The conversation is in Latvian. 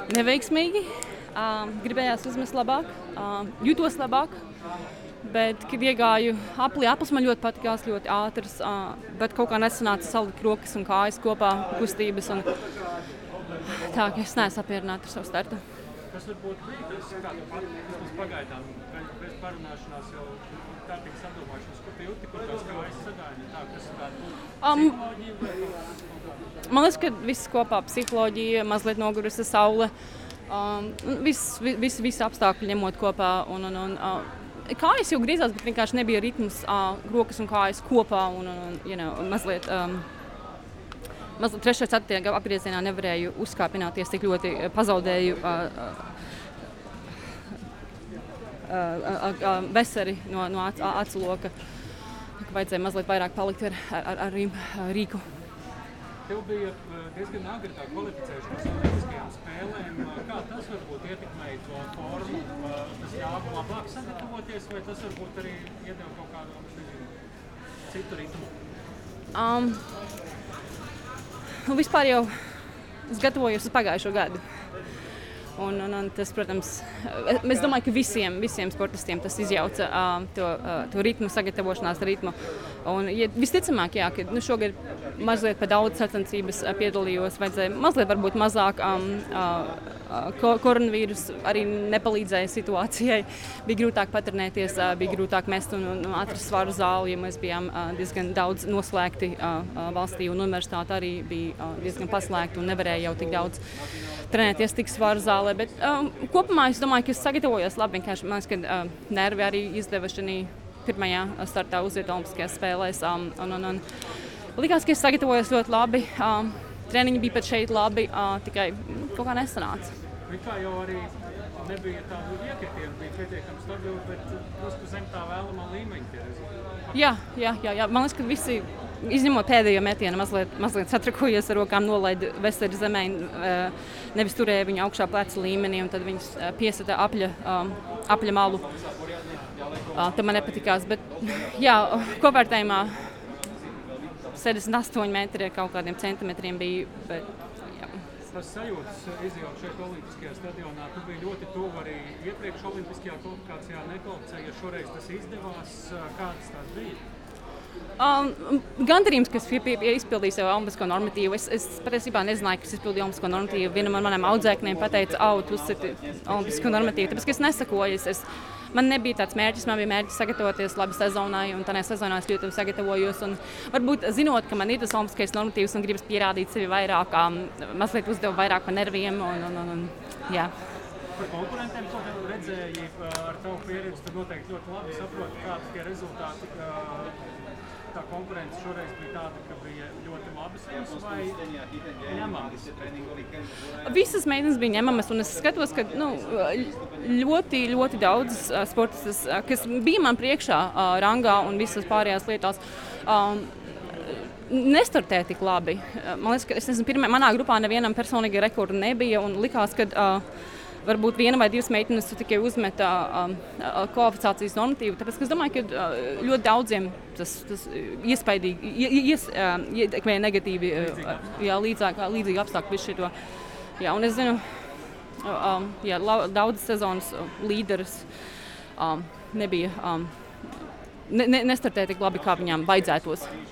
neveiksmīgi. Gribējās uzmest labāk, jūtos labāk, bet, kad iegāju aplis man ļoti patikās, ļoti ātrs, bet kaut kā nesanāca salikt rokas un kājas kopā, kustības. Un tā, ka es neesmu apmierināta ar savu startu. Kas varbūt bija tas, kā tu pati vismaz pagaidām, bez parunāšanās jau kārtīgi sadomāšanas, kur tu jūti, kur tās kājas sadāļi, tā, kas ir tāda psiholoģija vai kaut kā? Man liekas, ka viss kopā psiholoģija, mazliet nogurusi saule, visi apstākļi ņemot kopā. Kājas jau grīzās, bet vienkārši nebija ritmus, rokas un kājas kopā un mazliet... Mazliet 3. apgriezienā nevarēju uzkāpināties, tik ļoti pazaudēju veseri no acu loka. Vajadzēja mazliet vairāk palikt ar rīku. Tev bija diezgan agri tā kvalificēšanās olimpiskajām spēlēm. Kā tas varbūt ietekmēja to formu? Tas ļāva labāk sagatavoties, vai tas varbūt arī iedeva kaut kādu citu ritmu? Vispār jau es gatavojos uz pagājušo gadu. Un tas, protams, es domāju, ka visiem sportistiem tas izjauca to ritmu, sagatavošanās ritmu. Un visticamāk, ka šogad mazliet pa daudz sacensības piedalījos, vajadzēja mazliet varbūt mazāk. Koronavīrus arī nepalīdzēja situācijai. Bija grūtāk patrenēties, bija grūtāk mest un atrast svaru zāli, jo mēs bijām diezgan daudz noslēgti valstī, un universitāte arī bija diezgan paslēgta un nevarēja jau tik daudz trenēties tik svaru zālē. Bet kopumā es domāju, ka es sagatavojos labi. Vienkārši man liekas, ka nervi arī izdeva šajā pirmajā startā uziet Olimpiskajās spēlēs. Likās, ka es sagatavojos ļoti labi. Treniņi bija pat šeit labi, tikai kaut kā nesanāca. Kā jau arī nebija tādu iekritienu, bija pietiekami stabili, bet drusku zem tā vēlamā līmeņa tie rezultāti. Jā. Man liekas, ka visi, izņemot pēdējo metienu, mazliet satrakojies ar rokām, nolaida veseli zemē, nevis turēja viņu augšā pleca līmenī, un tad viņas piesita apļa malu. Tad man nepatikās, bet jā, kopvērtējumā 78 metri ar kaut kādiem centimetriem bija, bet jā. Tas sajūtas izjūt šeit Olimpiskajā stadionā, tu biji ļoti tuvu arī iepriekš Olimpiskajā kvalifikācijā nekvalificēja, šoreiz tas izdevās, kādas tās bija? Gandarījums, kas izpildīja savu olimpisko normatīvu. Es patiesībā nezināju, kas izpildīja olimpisko normatīvu. Vienam no maniem audzēkņiem pateica, tu uzsiti olimpisko normatīvu, tāpēc, ka es nesakoju. Man nebija tāds mērķis, man bija mērķis sagatavoties labi sezonai, un tādā sezonā es ļoti sagatavojos. Un varbūt zinot, ka man ir tas olimpiskais normatīvs un gribas pierādīt sevi vairāk, mazliet uzdevu vairāk par nerviem. Jā. Par konkurentiem, ko tev redzēji ar tavu pieredzi, tad noteikti ļoti labi saproti, kādi tie rezultāti. Tā konkurence šoreiz bija tāda, ka bija ļoti labas vai ņemamas? Visas meitenes bija ņemamas, un es skatos, ka ļoti, ļoti daudz sportistas, kas bija man priekšā rangā un visas pārējās lietās, nestartē tik labi. Man liekas, ka es nezinu, manā grupā nevienam personīgi rekordu nebija, un likās, ka varbūt viena vai divas meitenes tikai uzmeta kvalifikācijas normatīvu, tāpēc, ka es domāju, ka ļoti daudziem tas iespaidīgi ietekmēja negatīvi, līdzīgi apstākļi visu šito. Jā, un es zinu, daudzas sezonas līderes nebija, nestartēja tik labi, kā viņām vajadzētos.